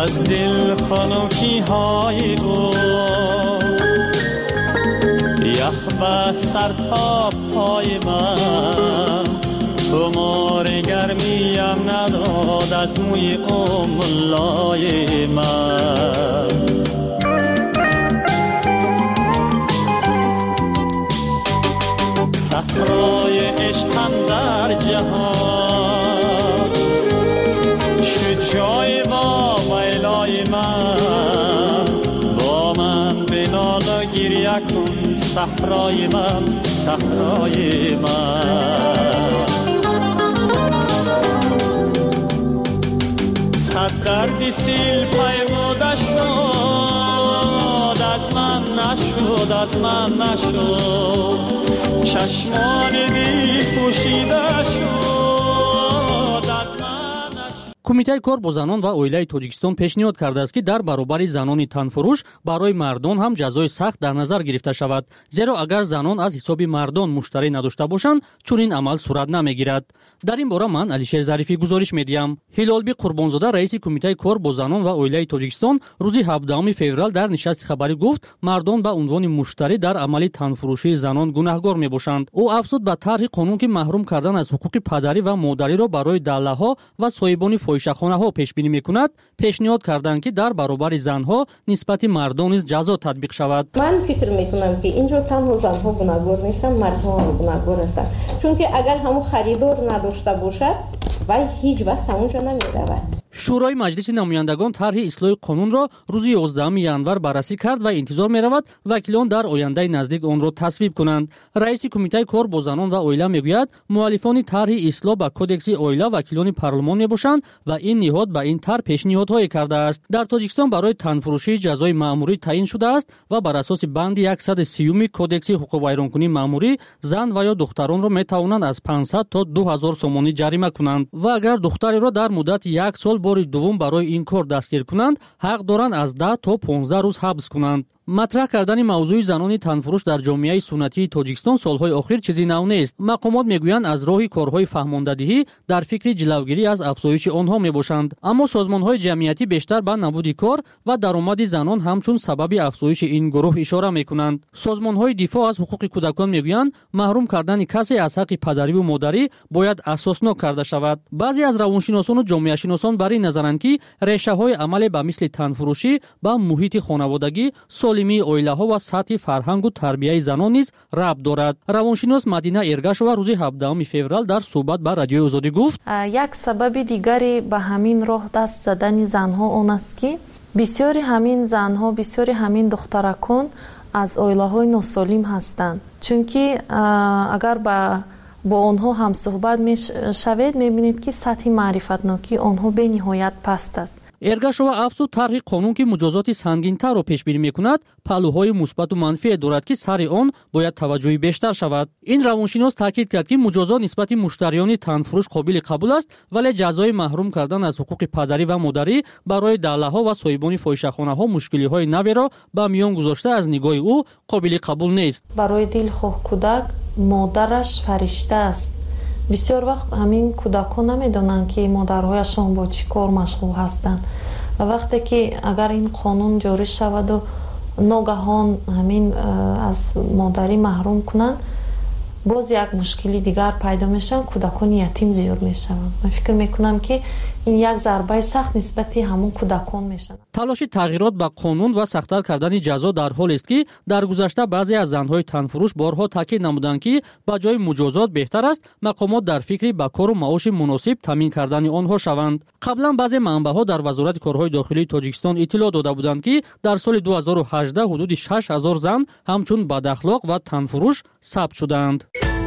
از دل خنکی های او یخ به سر تا پای من خمار گرمیم نداد از موی املای من صحرای عشقم در جهان شد جای با ویلای من با من بنال و گریه کن صحرای من صحرای من صد درد سیل پیموده شد از من نشد از من نشد چشمان بی پوشیده شد از من نشد. کمیته کار با زنان و اویلای تاجیکستان پیشنهاد کرده است که در برابر زنان تنفروش برای مردان هم جزای سخت در نظر گرفته شود، زیرا اگر زنان از حساب مردان مشتری نداشته باشند چنین عمل صورت نمیگیرد. در این باره من علیشیر ظریفی گزارش میدیم. هلالبی قربانزاده رئیس کمیته کار با زنان و اویلای تاجیکستان روز 17 فوریه در نشست خبری گفت مردان به عنوان مشتری در عمل تنفروشی زنان گناهگار میباشند. او افزود به طرح قانون که محروم کردن از حقوق پدری و مادری را برای دله‌ها و صاحبان فاحشه‌خانه‌ها پیش بینی میکند، پیشنهاد کردند که در برابر زنها نسبت مردان نیز جزا تطبیق شود. من فکر میکنم که اینجا تنها زنها گناهگار نیستند، مردها هم گناهگار هستند، چون که اگر همون خریدار نداشته باشد و هیچ وقت همونجا نمیرود. شورای مجلس نمایندگان طرح اصلاح قانون را روز 11 ینور بررسی کرد و انتظار می‌رود وکیلان در آینده نزدیک آن را تصویب کنند. رئیس کمیته کار با زنان و اویلا میگوید مؤلفان طرح اصلاح به کدکس اویلا وکیلان پارلمان میباشند و این نهاد به این طرح پیشنهادهای کرده است. در تاجیکستان برای تنفروشی جزای مأموری تعیین شده است و بر اساس بند 130 کدکس حقوق ویرانکنی مأموری زن و یا دختران را میتوانند از 500 تا 2000 سومانی جریمه کنند و اگر دختری را در مدت 1 سال باری دوم برای این کار دستگیر کنند حق دارند از 10 تا 15 روز حبس کنند. مطرح کردن موضوع زنان تنفروش در جامعه سنتی تاجیکستان سالهای اخیر چیزی نو نیست. مقامات میگویند از راه کارهای فهماندهی در فکر جلوگیری از افزایش آنها میباشند، اما سازمانهای جمعیتی بیشتر به نبود کار و درآمد زنان همچون سبب افزایش این گروه اشاره میکنند. سازمانهای دفاع از حقوق کودکان میگویند محروم کردن کسی از حق پدری و مادری باید اساسناک کرده شود. بعضی از روانشناسان و جامعه شناسان بر این نظرند که ریشه‌های عمل به مثل تنفروشی با محیط خانوادگی سالمی اویلاها و سطح فرهنگ و تربیه زنان نیز ربط دارد. روانشناس مدینه ارگاشوا روز 17 فوریه در صحبت با رادیوی آزادی گفت یک سبب دیگری به همین راه دست زدن زنها آن است که بسیاری همین زنها، بسیاری همین دخترکان از اویلاهای ناسالم هستند، چون که اگر با آنها هم صحبت میشوید میبینید که سطح معرفتناکی آنها به نهایت پست است. ارگاشوا افزود طرح قانون که مجازات سنگین‌تر را پیش بینی می‌کند پهلوهای مثبت و منفی دارد که سر آن باید توجهی بیشتر شود. این روانشناس تاکید کرد که مجازات نسبت مشتریان تنفروش قابل قبول است، ولی جزای محروم کردن از حقوق پدری و مادری برای دله‌ها و صاحبان فاحشه‌خانه‌ها مشکلی‌های نوی را به میان گذاشته از نگاه او قابل قبول نیست. برای دلخواه کودک مادرش فرشته است. بسیار وقت همین کودکان نمیدونن که مادرهایشان با چی کار مشغول هستند و وقتی که اگر این قانون جاری شود و ناگهان همین از مادری محروم کنند باز یک مشکلی دیگر پیدا میشن، کودکان یتیم زیاد میشن. من فکر میکنم که این یک ضربه سخت نسبت همون کودکان میشن. تلاش تغییرات به قانون و سخت‌تر کردن جزا در حال است که در گذشته بعضی از زنهای تنفروش بارها تاکید نمودند که به جای مجازات بهتر است مقامات در فکر به کار و معاش مناسب تامین کردن آنها شوند. قبلا بعضی منبع‌ها در وزارت کارهای داخلی تاجیکستان اطلاع داده بودند که در سال 2018 حدود 6000 زن همچون بداخلاق و تنفروش ثبت شدند.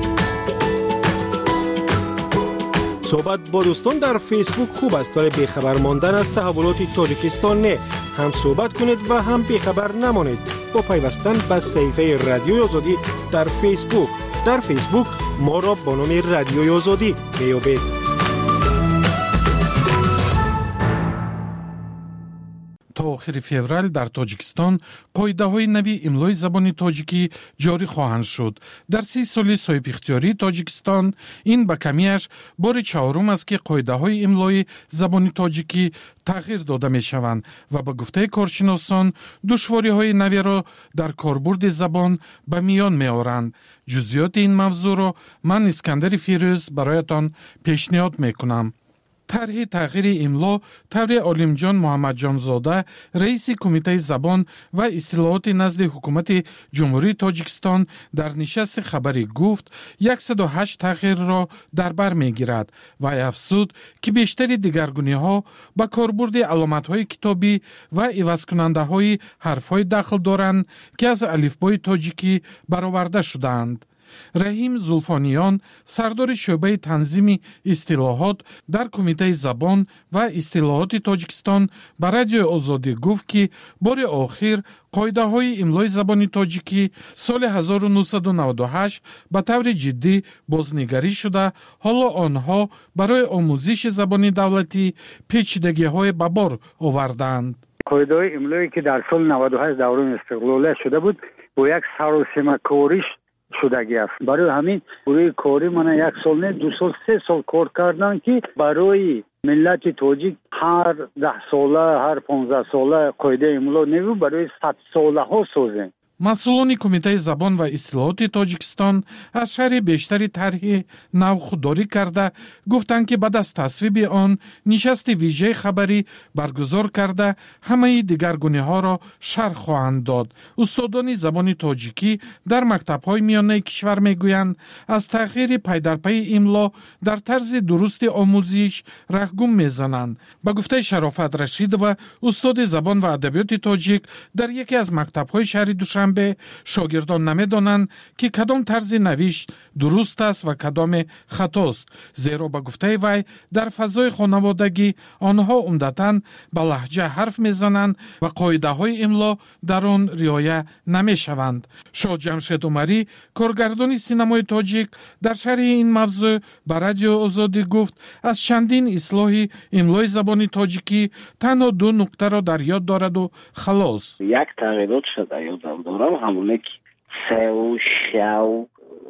صحبت با دوستان در فیسبوک خوب است، ولی بیخبر ماندن از تحولات تاجیکستان نه. هم صحبت کنید و هم بیخبر نمانید با پیوستن به صفحه رادیوی آزادی در فیسبوک. در فیسبوک ما را با نام رادیوی آزادی میابید. تا آخر فوریه در تاجیکستان قاعده‌های نوی املای زبان تاجیکی جاری خواهند شد. در 30 سال صاحب اختیاری تاجیکستان این به کمیش بار چهارم است که قاعده‌های املای زبان تاجیکی تغییر داده می شوند و به گفته کارشناسان دشواری‌های نوی را در کاربرد زبان به میان می آورند. جزئیات این موضوع را من اسکندر فیروز برایتان پیشنهاد می کنم. طرح تغییر املا طور عالمجان محمد جانزاده رئیس کمیته زبان و اصطلاحات نزد حکومت جمهوری تاجیکستان در نشست خبری گفت 108 تغییر را در بر میگیرد و افزود که بیشتری دگرگونی‌ها با کاربرد علامت‌های کتابی و عوض کننده‌های حرف‌های داخل دارند که از الفبای تاجیکی برآورده شده‌اند. رحیم زلفانیان سردار شعبه تنظیم اصطلاحات در کمیته زبان و اصطلاحات تاجیکستان به رادیو آزادی گفت که بار آخر قاعده های املای زبان تاجیکی سال 1998 به طور جدی بازنگری شده، حالا آنها برای آموزش زبان دولتی پیچیدگی های به بار آوردند. قاعده های املایی که در سال 98 دوران استقلال شده بود با یک سراسیمه کاریش شدگی است. برای همین برای کاری من 1 سال نه 2 سال 3 سال کار کردن که برای ملت تاجیک هر 10 ساله هر 15 ساله قاعده املا نو برای 100 ساله ها سازیم. مسئولان کمیته زبان و اصطلاحات تاجیکستان از شرح بیشتری طرح نو خودداری کرده گفتند که بعد از تصویب آن نشست ویژه خبری برگزار کرده همه دگرگونی‌ها را شرح خواهند داد. استادان زبان تاجیکی در مکتب‌های میانه کشور میگویند از تغییر پی در پی املا در طرز درست آموزش رهگم میزنند. به گفته شرافت رشید و استاد زبان و ادبیات تاجیک در یکی از مکتب‌های شهر دوشنبه شاگردان نمیدانند که کدام طرز نوشت درست است و کدام خطاست، زیرا به گفته وی در فضای خانوادگی آنها عمدتاً به لهجه حرف میزنند و قاعده های املا در آن رعایت نمیشوند. شاه جمشید عمری کارگردان سینمای تاجیک در شرح این موضوع به رادیو آزادی گفت از چندین اصلاح املای زبان تاجیکی تنها 2 نکته را در یاد دارد و خلاص. یک تغییرات شده یادم دارم همونه که سه و شو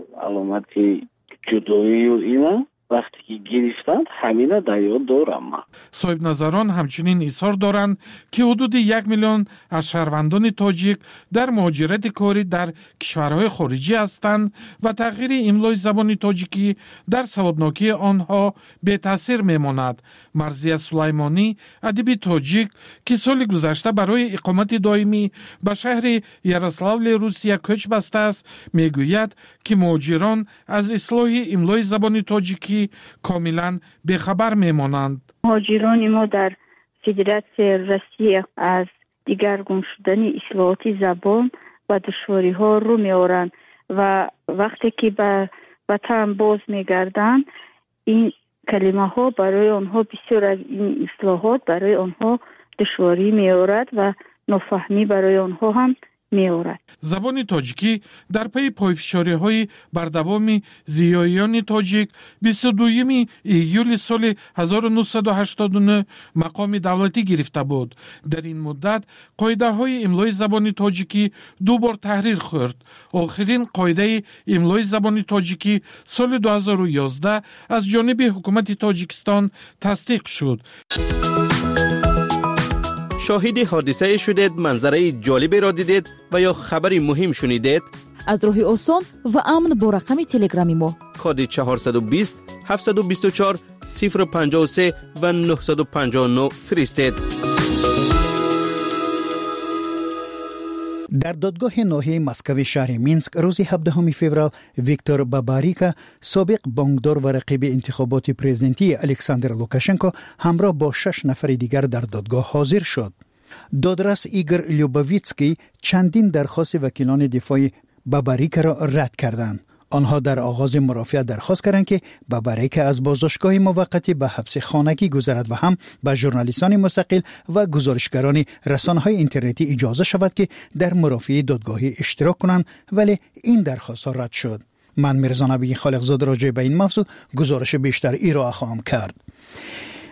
علامتی جدایی و اینا وقتی که گرفتند همینه در یاد دارم من. صاحب نظران همچنین اظهار دارند که حدود 1 میلیون از شهروندان تاجیک در مهاجرت کاری در کشورهای خارجی هستند و تغییر املای زبان تاجیکی در سوادناکی آنها به تاثیر میماند. مرضیه سلیمانی ادیب تاجیک که سال گذشته برای اقامت دائمی به شهر یاروسلاول روسیه کوچ بسته است میگوید که مهاجران از اصلاح املای زبان تاجیکی کاملا بیخبر میمانند. مهاجران ما در فدراسیون روسیه از دیگرگون شدن اصلاحات زبان و دشواری ها رو میارند و وقتی که به وطن باز میگردند این کلمه ها برای آنها بسیار از این اصلاحات برای آنها دشواری میارد و نافهمی برای آنها هم می‌آورد. زبان تاجیکی در پی پایفشاری‌های بر دوام زیاییان تاجیک 22 ایول سال 1989 مقام دولتی گرفته بود. در این مدت قاعده‌های املای زبان تاجیکی 2 بار تحریر خورد. آخرین قاعده املای زبان تاجیکی سال 2011 از جانب حکومت تاجیکستان تصدیق شد. شاهد حادثه شدید، منظره جالبی را دیدید و یا خبری مهم شنیدید؟ از راه آسان و امن با رقم تلگرامی ما کد 420 724 053 و 959 فرستید. در دادگاه ناحیه مسکو شهر مینسک روز 17 فوریه ویکتور باباریکا سابق بانکدار و رقیب انتخابات پرزیدنتی الکساندر لوکاشنکو همراه با 6 نفر دیگر در دادگاه حاضر شد. دادرس ایگور لیوبوویتسکی چندین درخواست وکیلان دفاع باباریکا را رد کردند. آنها در آغاز مرافعه درخواست کردند که باباریکا از بازداشتگاه موقتی به حبس خانگی گذرد و هم به ژورنالیستان مستقل و گزارشگران رسانه‌های اینترنتی اجازه شود که در مرافعه دادگاهی اشتراک کنند، ولی این درخواست رد شد. من میرزا نبی خالقزاده راجع به این موضوع گزارش بیشتر ارائه خواهم کرد.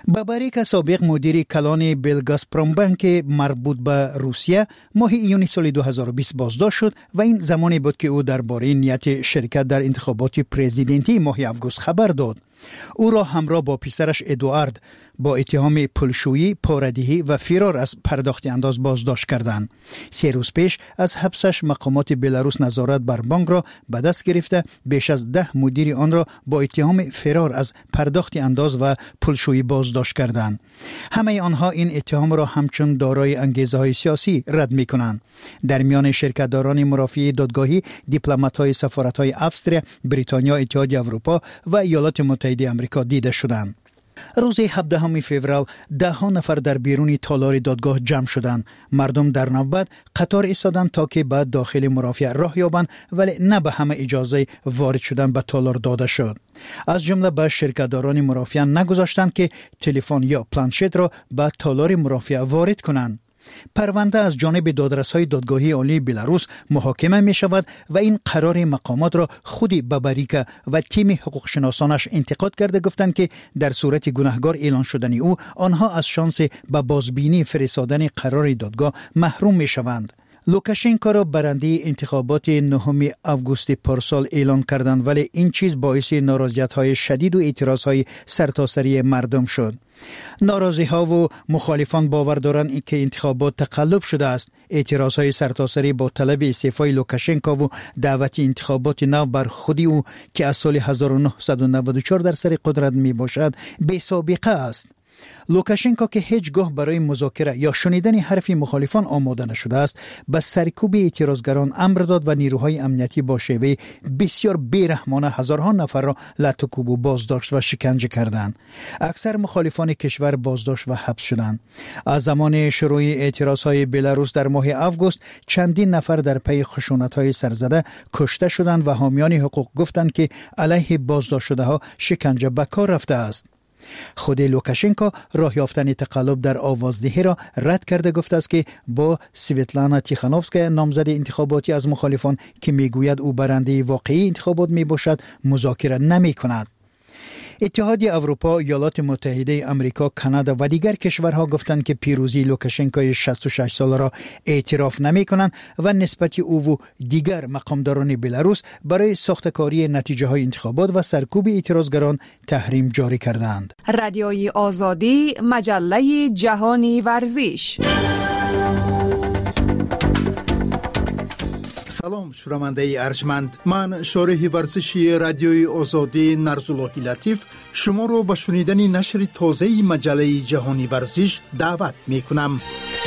باباریکا سابق مدیر کلان بلگازپرومبانک مربوط به روسیه ماه ایون سال 2020 بازداشت شد و این زمانی بود که او درباره نیت شرکت در انتخابات پرزیدنتی ماه آگوست خبر داد. او را همراه با پسرش ادوارد با اتهام پولشویی، پاره‌دهی و فرار از پرداخت انداز بازداشت کردند. 3 روز پیش از حبسش مقامات بلاروس نظارت بر بانک را به دست گرفته بیش از 10 مدیر آن را با اتهام فرار از پرداخت انداز و پولشویی بازداشت کردند. همه آنها این اتهام را همچون دارای انگیزه‌های سیاسی رد می‌کنند. در میان شرکت‌داران مرافعه دادگاهی، دیپلمات‌های سفارت‌های استرالیا، بریتانیا، اتحادیه اروپا و ایالات متحده آمریکا دیده شدند. روز 17 فوریه 10 نفر در بیرون تالار دادگاه جمع شدند. مردم در نوبت قطار ایستادند تا که بعد داخل مرافعه راه یابند، ولی نه به همه اجازه وارد شدن به تالار داده شد. از جمله به شرکت‌داران مرافعه نگذاشتند که تلفن یا پلانشت را به تالار مرافعه وارد کنند. پرونده از جانب دادرس‌های دادگاهی عالی بلاروس محاکمه می شود و این قرار مقامات را خودی باباریکا و تیم حقوق شناسانش انتقاد کرده گفتند که در صورت گناهکار اعلان شدن او آنها از شانس به بازبینی فرستادن قرار دادگاه محروم می شوند. لوکاشنکو را برنده انتخابات 9 آگوست پارسال اعلان کردند، ولی این چیز باعث ناراضیت‌های شدید و اعتراضهای سرتاسری مردم شد. ناراضی‌ها و مخالفان باور دارند که انتخابات تقلب شده است. اعتراضهای سرتاسری با طلب استعفای لوکاشنکو و دعوت انتخابات نو بر خودی او که از سال 1994 در سر قدرت می باشد بی سابقه است. لوکاشنکو که هیچگاه برای مذاکره یا شنیدن حرف مخالفان آماده نشده است، به سرکوب اعتراضگران امر داد و نیروهای امنیتی با شیوه بسیار بیرحمانه هزارها نفر را لطو کوب و بازداشت و شکنجه کردند. اکثر مخالفان کشور بازداشت و حبس شدند. از زمان شروع اعتراضهای بلاروس در ماه آگوست چندین نفر در پی خشونت‌های سرزده کشته شدند و حامیان حقوق گفتند که علیه بازداشت شده‌ها شکنجه به کار رفته است. خود لوکاشنکو راه یافتن تقلب در آوازدهی را رد کرده گفته است که با سویتلانا تیخانوفسکا نامزد انتخاباتی از مخالفان که میگوید او برنده واقعی انتخابات می باشد مذاکره نمی کند. اتحادیه اروپا، ایالات متحده آمریکا، کانادا و دیگر کشورها گفتند که پیروزی لوکاشنکو 66 ساله را اعتراف نمی کنند و نسبت او و دیگر مقامداران بلاروس برای ساختکاری نتیجه های انتخابات و سرکوب اعتراضگران تحریم جاری کردند. رادیوی آزادی، مجله جهانی ورزش. سلام شنونده ارجمند، من شارح ورزشی رادیوی آزادی نرزاللهی لطیف شما رو به شنیدن نشر تازه مجله جهانی ورزش دعوت می کنم.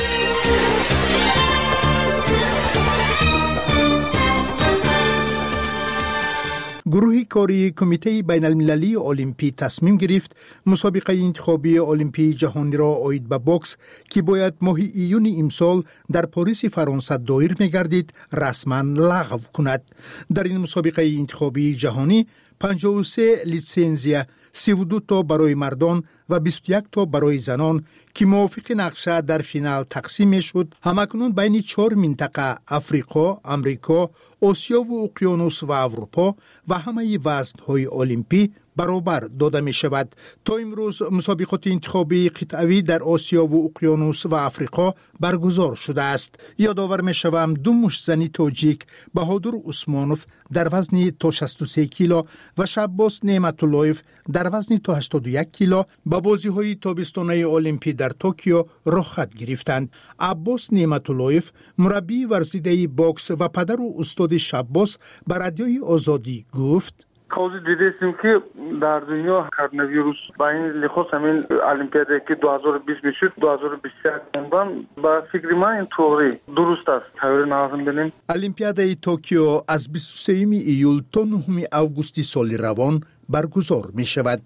گروه کاری کمیته بین المللی المپی تصمیم گرفت مسابقه انتخابی المپی جهانی را عاید به بوکس که باید ماه ایون امسال در پاریس فرانسه دایر می‌گردید رسما لغو کند. در این مسابقه انتخابی جهانی 53 لیسنزیا، 32 تا برای مردان و 21 تا برای زنان که موافق نقشه در فینال تقسیم شد، همکنون بین 4 منطقه افریقا، امریکا، آسیا و اقیانوس و اروپا و همه وزن‌های المپی برابر داده می شود. تا امروز مسابقات انتخابی قطعی در آسیا و اقیانوس و افریقا برگزار شده است. یادآور می شوم 2 مشتزنی تاجیک بهادر عثمانوف در وزن تا 63 کیلو و شعباس نعمت اللهیف در وزن تا 81 کیلو به بازی‌های تابستانه المپی در توکیو رخصت گرفتند. عباس نعمت اللهیف مربی ورزیده باکس و پدر و استاد شعباس به رادیوی آزادی گفت: کاوزی دیدیم که در دنیا کرونا با این لحاظ همین المپیادی که 2020 میشد 2021 با فکر من اینطوری درست است. خبر لازم ببینیم. المپیادی توکیو از 23 ایول تا 9 آگوست سال روان برگزار می شود.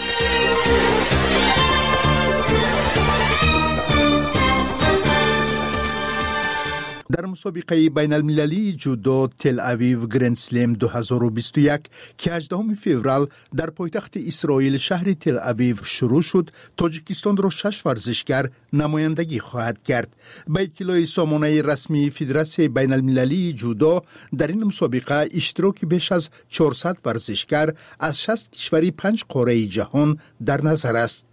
در مسابقه بین المللی جودو تل اویو گرند سلم 2021 که 18 فوریه در پایتخت اسرائیل شهر تل اویو شروع شد، تاجیکستان را 6 ورزشگر نمایندگی خواهد کرد. به اطلاع سامانه رسمی فدراسیون بین المللی جودو در این مسابقه اشتراک بیش از 400 ورزشگر از 60 کشور 5 قاره جهان در نظر است.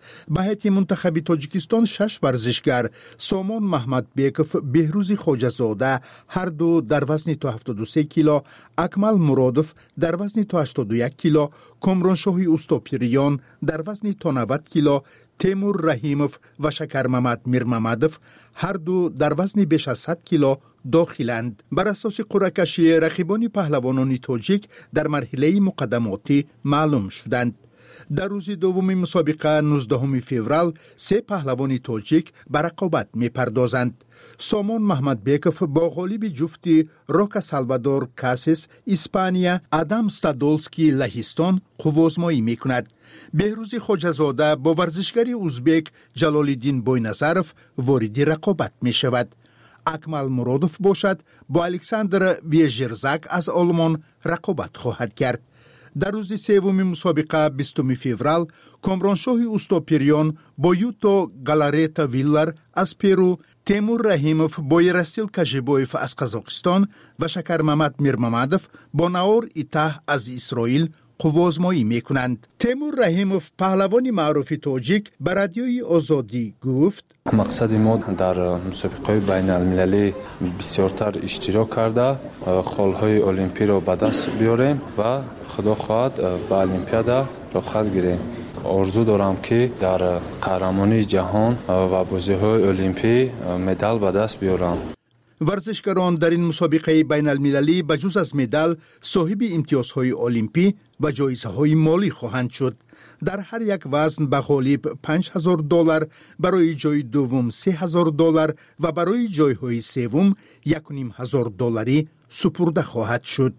به هیئت منتخب تاجیکستان 6 ورزشگر سامان محمدبیکوف، بهروز خواجه‌زاده هر دو در وزن تا 73 کیلو، اکمل مرادوف در وزن تا 81 کیلو، کامرانشاهی اوستاپیریان در وزن تا 90 کیلو، تیمور رحیموف و شکرممد میرممدوف هر دو در وزن بیش از 100 کیلو داخلند. بر اساس قرعه کشی رقیبان پهلوانان تاجیک در مرحله مقدماتی معلوم شدند. در روز دوم مسابقه 19 فوریه 3 پهلوان تاجیک به رقابت می‌پردازند. سامان محمدبیکوف با غالب جفتی روکا سالوادور کاسیس اسپانیا، آدم ستادولسکی لهستان قوازمایی می‌کند. بهروز خواجه‌زاده با ورزشکاری ازبک جلال‌الدین بوینظرف وارد رقابت می‌شود. اکمل مرادوف باشد با الکساندر ویژرزاک از آلمان رقابت خواهد کرد. در روز سوم مسابقه 20 فوریه کامرانشاهی اوستاپیریان با یوتو گالاریتا ویلر از پرو، تیمور رحیموف با یرستیل کاژیبویف از قزاقستان و شکرممد میرممدوف با ناور ایتاه از اسرائیل قوازمایی میکنند. تیمور رحیموف پهلوان معروف تاجیک به رادیوی آزادی گفت: مقصد ما در مسابقه بین المللی بسیارتر اشتراک کرده خالهای المپی را به دست بیاریم و خدا خواهد به المپیادا داخل گیریم. آرزو دارم که در قهرمانی جهان و بازی‌های المپی مدال به دست بیارم. ورزشکاران در این مسابقه بین المللی بجز از مدال صاحب امتیازهای المپی و جایزه‌های مالی خواهند شد. در هر یک وزن به غالب $5,000، برای جای دوم $3,000 و برای جایهای سوم $1,500 سپرده خواهد شد.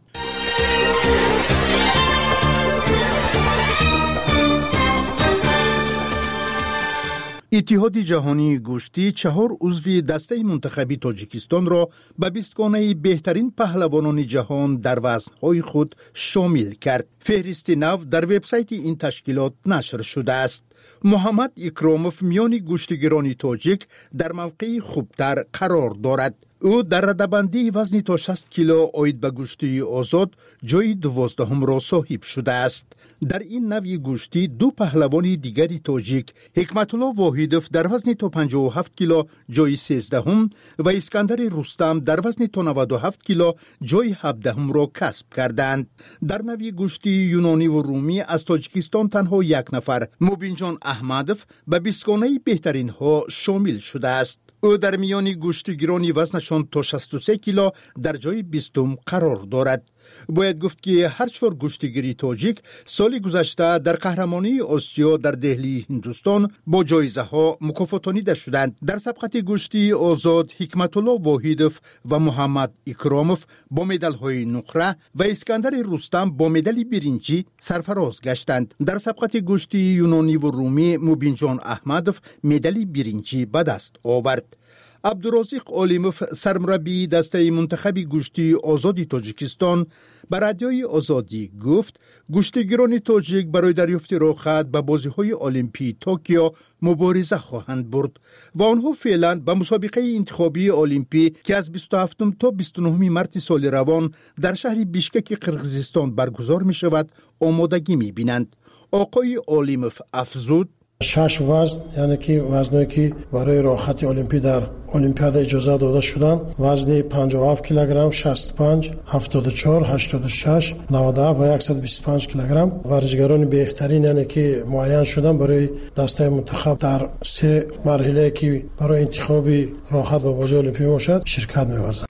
اتحاد جهانی گوشتی 4 عضو دسته منتخبی تاجیکستان را به بیستگانه بهترین پهلوانان جهان در وزنهای خود شامل کرد. فهرست نو در وبسایت این تشکیلات نشر شده است. محمد اکراموف میان گوشتگیران تاجیک در موقع خوبتر قرار دارد. او در رده‌بندی وزن تا 60 کیلو آید به گوشتی آزاد جای 12 را صاحب شده است. در این نوع گوشتی 2 پهلوان دیگری تاجیک، حکمت الله واحدوف در وزن تا 57 کیلو جای 13 و اسکندر رستم در وزن تا 97 کیلو جای 17 را کسب کردند. در نوع گوشتی یونانی و رومی از تاجیکستان تنها یک نفر، موبینجان احمدوف، به بیستگانه بهترین ها شامل شده است. او در میان گوشتگیران وزنشان تا 63 کیلو در جای 20 قرار دارد. باید گفت که هر 4 گوشتگیری تاجیک سال گذشته در قهرمانی آسیا در دهلی هندوستان با جایزه ها مکافاتانیده شدند. در سبقت گوشتی آزاد حکمت الله واحدوف و محمد اکراموف با مدال های نقره و اسکندر رستم با مدال برنجی سرفراز گشتند. در سبقت گوشتی یونانی و رومی موبینجان احمدوف مدال برنجی به دست آورد. عبدالرازق عالموف سرمربی دسته منتخبی گوشتی آزادی تاجیکستان به رادیوی آزادی گفت گوشتگیران تاجیک برای دریافت راحت به بازی‌های المپی توکیو مبارزه خواهند برد و آنها فعلا به مسابقه انتخابی المپی که از 27 تا 29 مارس سال روان در شهر بیشکک قرقیزستان برگزار می شود آمادگی می بینند. آقای عالموف افزود: 6 وزن، یعنی که وزنایی که برای راحتی المپی در المپیاد اجازه داده شدن، وزن 57 کیلوگرم، 65، 74، 86، 97 و 125 کیلوگرم. ورزشکاران بهترین یعنی که معین شدن برای دسته منتخب در 3 مرحله که برای انتخابی راحت به بازی المپی باشد شرکت می‌ورزند.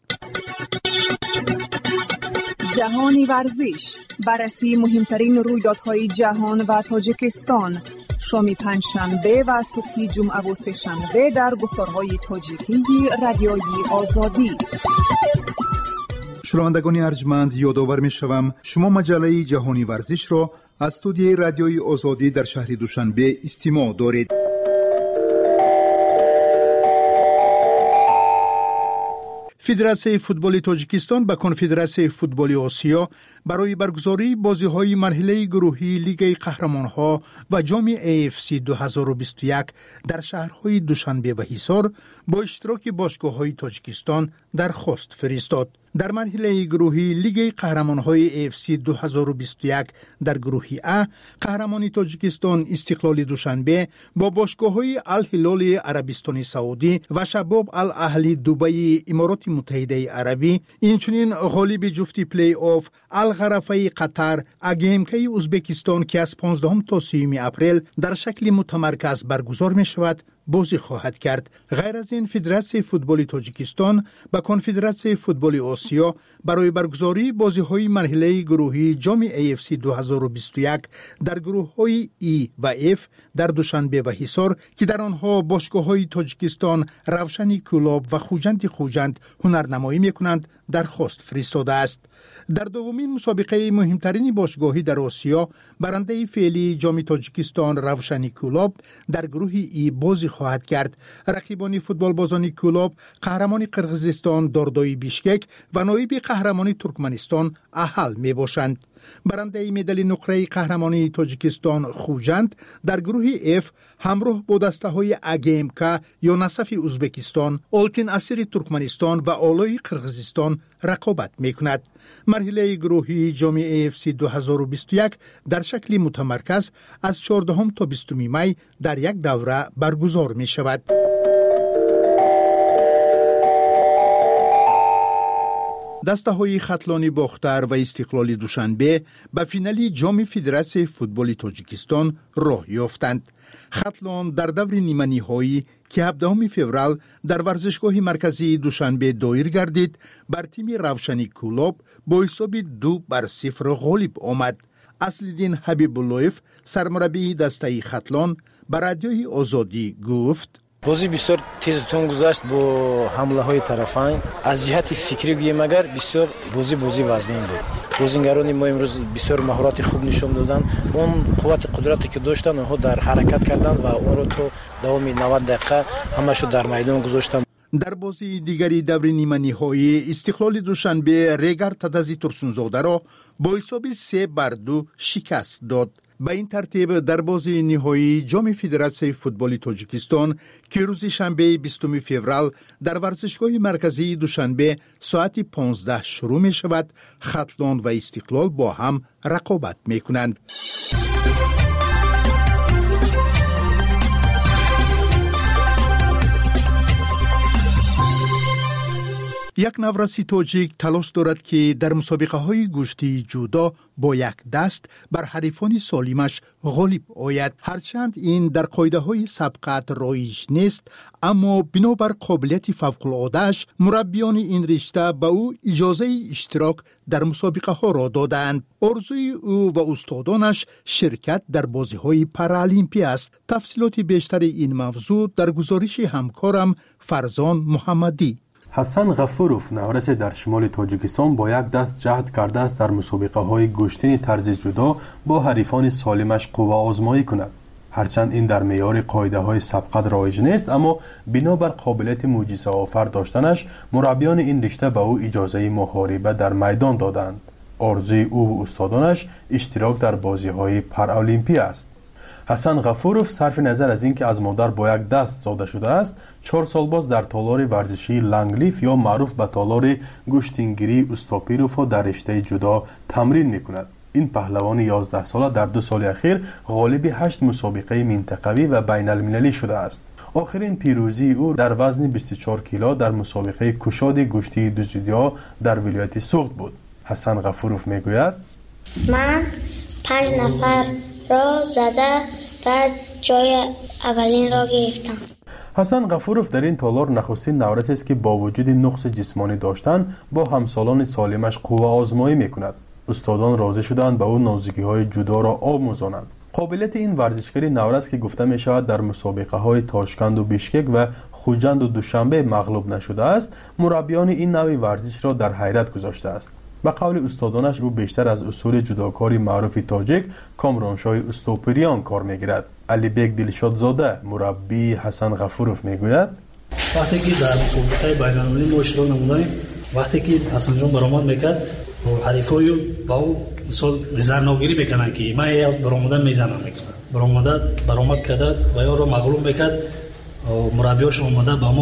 جهانی ورزش، بررسی مهمترین رویدادهای جهان و تاجیکستان، شام پنجشنبه و صبح جمعه و سه‌شنبه در گفتارهای تاجیکی رادیوی آزادی. شنوندگان ارجمند، یادآور می‌شوم شما مجله جهانی ورزش را از استودیوی رادیوی آزادی در شهر دوشنبه استماع دارید. فدراسیون فوتبال تاجیکستان به کنفدراسیون فوتبال آسیا برای برگزاری بازی‌های مرحله گروهی لیگ قهرمان‌ها و جام AFC 2021 در شهرهای دوشنبه و حصار با اشتراک باشگاه‌های تاجیکستان درخواست فرستاد. در مرحله گروهی لیگ قهرمان‌های AFC 2021 در گروه A قهرمانی تاجیکستان استقلال دوشنبه با باشگاه‌های الهلال عربستان سعودی و شباب الاهلی دبی امارات متحده عربی، اینچنین غالب جفتی پلی آف الغرفه قطر اگیمکی ازبکستان که از 15 تا 30 اپریل در شکل متمرکز برگزار می شود بازی خواهد کرد. غیر از این، فدراسیون فوتبال تاجیکستان با کنفدراسیون فوتبال آسیا برای برگزاری بازی‌های مرحله گروهی جام AFC 2021 در گروه‌های E و F در دوشنبه و حصار که در آنها باشگاه‌های تاجیکستان روشنی کلاب و خوجند هنرنمایی می‌کنند درخواست فرستاده است. در دومین مسابقه مهمترین باشگاهی در آسیا، برنده فعلی جام تاجیکستان روشنی کلاب در گروه ای بازی خواهد کرد. رقیبان فوتبال بازان کلاب قهرمان قرقیزستان داردای بیشکک و نایب قهرمان ترکمنستان احل می باشند. برنده مدال نقره قهرمانی تاجیکستان خوجند در گروه F همراه با دسته‌های اگیمکا یا نصف ازبکستان، آلتین اسیر ترکمنستان و آلای قرقیزستان رقابت می‌کند. مرحله گروهی جام AFC 2021 در شکل متمرکز از 14 تا 20 می در یک دوره برگزار می‌شود. دسته‌های خطلانی باختر و استقلال دوشنبه به فینالی جام فدراسیون فوتبال تاجیکستان راه یافتند. خطلان در دور نیمه نهایی که 17 فوریه در ورزشگاه مرکزی دوشنبه دایر گردید، بر تیم روشنی کلاب با حساب 2-0 غالب آمد. اصل‌الدین حبیب اللهیف سرمربی دسته خطلان به رادیوی آزادی گفت: بازی بسیار تیز و تند گذشت با حمله های طرفین. از جهت فکری گویم اگر بسیار بازی وزمین بود. بازیگران ما امروز بسیار مهارت خوب نشون دادن. اون قدرتی که داشتن اونها در حرکت کردن و اون رو تو دوام 90 دقیقه همشو در میدان گذاشتن. در بازی دیگری دور نیمه نهایی استقلال دوشنبه ریگر تدزی ترسونزاده را با حساب 3-2 شکست داد. به این ترتیب در بازی نهایی جام فدراسیون فوتبال تاجیکستان که روز شنبه 20 فوریه در ورزشگاه مرکزی دوشنبه ساعت 15 شروع می شود، خطلان و استقلال با هم رقابت می کنند. یک نورسی تاجیک تلاش دارد که در مسابقه های گشتی جودا با یک دست بر حریفان سالمش غالب آید. هرچند این در قاعده های سبقت رایج نیست، اما بنابر قابلیت فوق العاده‌اش مربیان این رشته به او اجازه اشتراک در مسابقه ها را دادند. آرزوی او و استادانش شرکت در بازی های پارالیمپی است. تفصیلات بیشتر این موضوع در گزارش همکارم فرزان محمدی. حسن غفوروف نورس در شمال تاجیکستان با یک دست جهد کرده است در مسابقه های گشتین طرز جدا با حریفان سالمش قوه آزمایی کند. هرچند این در معیار قاعده های سبقت رایج نیست، اما بنابر قابلیت معجزه آفر داشتنش مربیان این رشته به او اجازه محاربه در میدان دادند. آرزوی او و استادانش اشتراک در بازی های پارالیمپی است. حسن غفوروف صرف نظر از اینکه از مادر با یک دست زاده شده است، 4 سال باز در تالار ورزشی لنگلیف یا معروف به تالار گشتینگیری استاپیروف در رشته جدا تمرین میکند. این پهلوان 11 ساله در 2 سال اخیر غالب 8 مسابقه منطقوی و بین المللی شده است. آخرین پیروزی او در وزن 24 کیلو در مسابقه کشاد گشتی دوزیدیا در ولایت سوخت بود. حسن غفوروف میگوید: من 5 نفر را زده بعد جای اولین را گرفتم. حسن غفوروف در این تالار نخستین نورس است که با وجود نقص جسمانی داشتن با همسالان سالمش قوه آزمایی میکند. استادان راضی شدند به او نازکی های جدا را آموزانند. قابلیت این ورزشکاری نورس که گفته می شود در مسابقه های تاشکند و بیشکک و خوجند و دوشنبه مغلوب نشده است، مربیان این نوع ورزش را در حیرت گذاشته است. به قول استادانش او بیشتر از اصول جداکاری معروف تاجیک کامرانشاه استوپریان کار میگیرد. علی بیگ دلشادزاده مربی حسن غفوروف میگوید: وقتی که در مسابقه بین‌المللی ما اشتراک نمودیم، وقتی که حسن جان برآمد میکرد حریفای با او مثال زناگیری میکنن که من یا برآمدن میزنم میکنم، برآمد کرده و یا رو مغلوب میکرد، مربیاش اومده با ما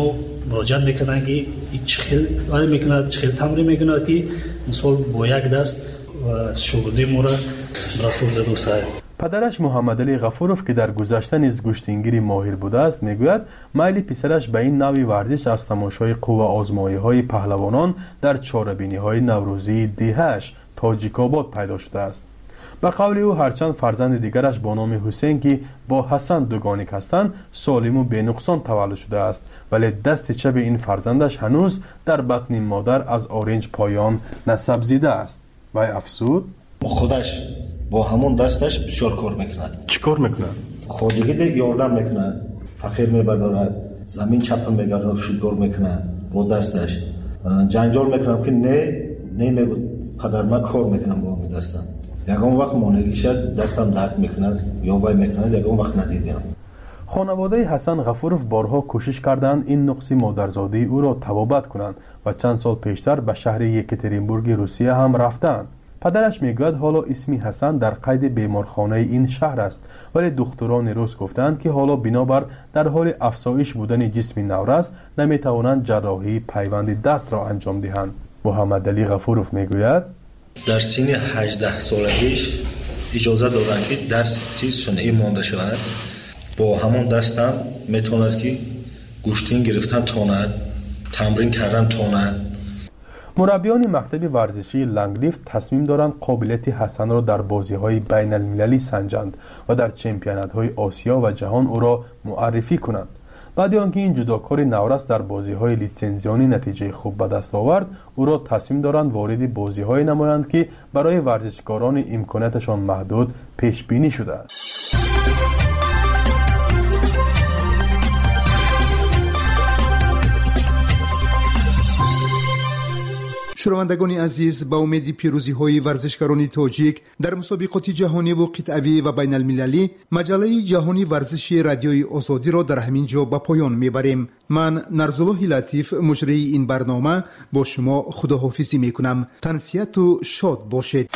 مراجعت میکنن که چخیل تمرین میکنن که مثال با یک دست و شغلی مورا رسول زدو سای. پدرش محمد علی غفوروف که در گذشته نیز گشتینگیری ماهر بوده است میگوید میل پسرش به این نوع ورزش از تماشای قوه آزمایی های پهلوانان در چاره‌بینی های نوروزی دهش تاجیک آباد پیدا شده است. به قول او هرچند فرزند دیگرش با نام حسین که با حسن دوگانیک هستند سالم و بینقصان تولد شده است، ولی دست چپ این فرزندش هنوز در بطن مادر از آرنج پایان نسب زیده است. و افسود خودش با همون دستش بسیار کار میکند. چی کار میکند؟ خودگی دیگه یاردم میکند، فقیر میبردارد، زمین چپ میگرد، شدگار میکند با دستش. جنجال میکنم که نه میگود پدر من کار میکنم با می دستم. یکم وقت مانگی شد دستم درد میکند یا وای میکند، یکم وقت ندیدم. خانواده حسن غفوروف بارها کوشش کردند این نقص مادرزادی او را تبابت کنند و چند سال پیشتر به شهر یکاترینبورگ روسیه هم رفتند. پدرش میگوید حالا اسمی حسن در قید بیمارخانه این شهر است، ولی دکتران روس گفتند که حالا بنابر در حال افزایش بودن جسم نورست نمیتوانند جراحی پیوند دست را انجام دهند. محمد علی غفوروف میگوید در سن 18 سالگیش اجازه دادند که دستی صنعی مانده شود. با همون دستم میتواند که گوشتین گرفتن تواند، تمرین کردن تواند. مربیان مکتب ورزشی لنگلیفت تصمیم دارند قابلیت حسن را در بازی‌های بین المللی سنجند و در چمپیونات‌های آسیا و جهان او را معرفی کنند. بعد آنکه این جداکار نورست در بازی‌های لیسنزیانی نتیجه خوب به دست آورد، او را تصمیم دارند وارد بازی‌های نمایند که برای ورزشکاران امکاناتشان محدود پیش بینی شده است. شنوندگان عزیز، با امید پیروزی های ورزشکاران تاجیک در مسابقات جهانی و قطعی و بین المللی، مجله جهانی ورزشی رادیوی آزادی را در همین جا به پایان میبریم. من نرزالله لطیف مجری این برنامه با شما خداحافظی میکنم. تنسیت و شاد باشید.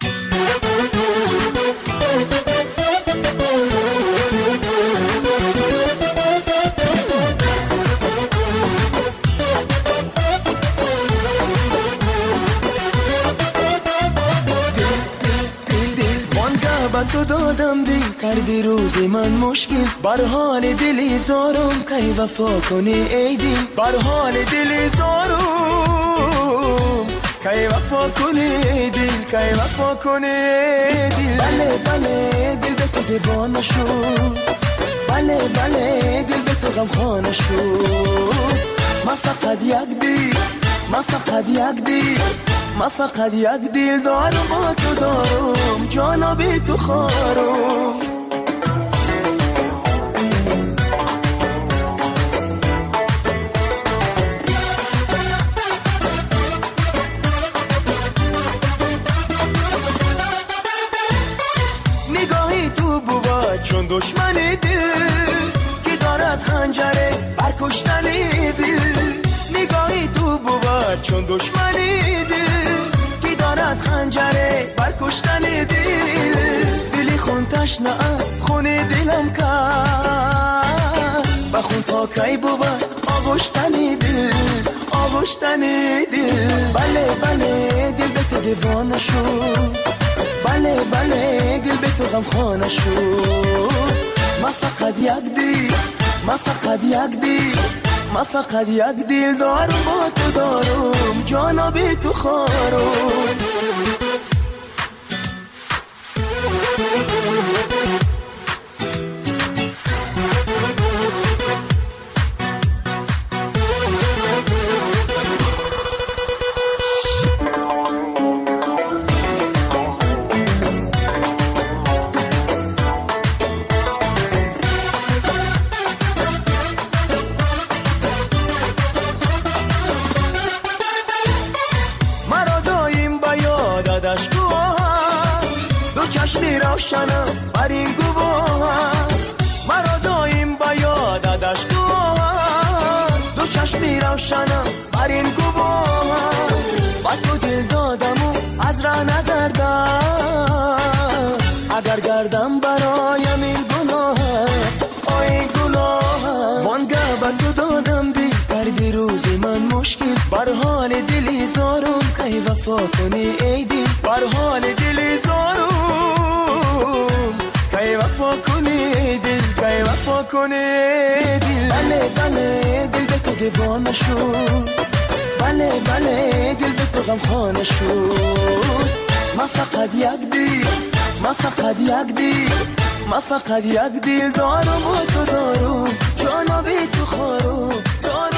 تو دادم دل کردی روز من مشکل، بر حال دلی زارم کی وفا کنی ای دل، بر حال دلی زارم کی وفا کنی ای دل، کی وفا کنی ای دل. بله بله دل به تو دیوانه شد، بله بله دل به تو غمخانه شد. من فقط یک دل، من فقط یک دل، من فقط یک دل دارم با تو دارم، جانا بی تو خارم. نگاهی تو بوا چون دشمن دل که دارد خنجره بر کشتن دل. نگاهی تو بوا چون دشمن دل دارد خنجره بر کشتن دل. دلی خون تشنه خون دلم کرد، بخون تا کی بود آغشتن دل، آغشتن دل. بله بله دل به تو دیوانه شد، بله بله دل به تو غمخانه شد. من فقط یک دل، من فقط یک دل، من فقط یک دل دارم با تو دارم، جانا بی تو خارم. چشمی روشنم بر این گواه است، مرا دایم با یادش گواه است. دو چشمی روشنم بر این گواه است، با تو دل دادم و از راه نگردم. اگر گردم برایم این گناه است، آی گناه است. وانگه با تو دادم دل کردی من مشکل بر حال دلی زارم که وفا کنی ای دل بر حال دلی زارم که وفا کنی ای دل که وفا کنی ای دل بله بله دل به تو دیوانه شد بله بله دل به تو غمخانه شد ما فقط یک دل ما فقط یک دل ما فقط یک دل دارم و تو دارم جانا بی تو خارم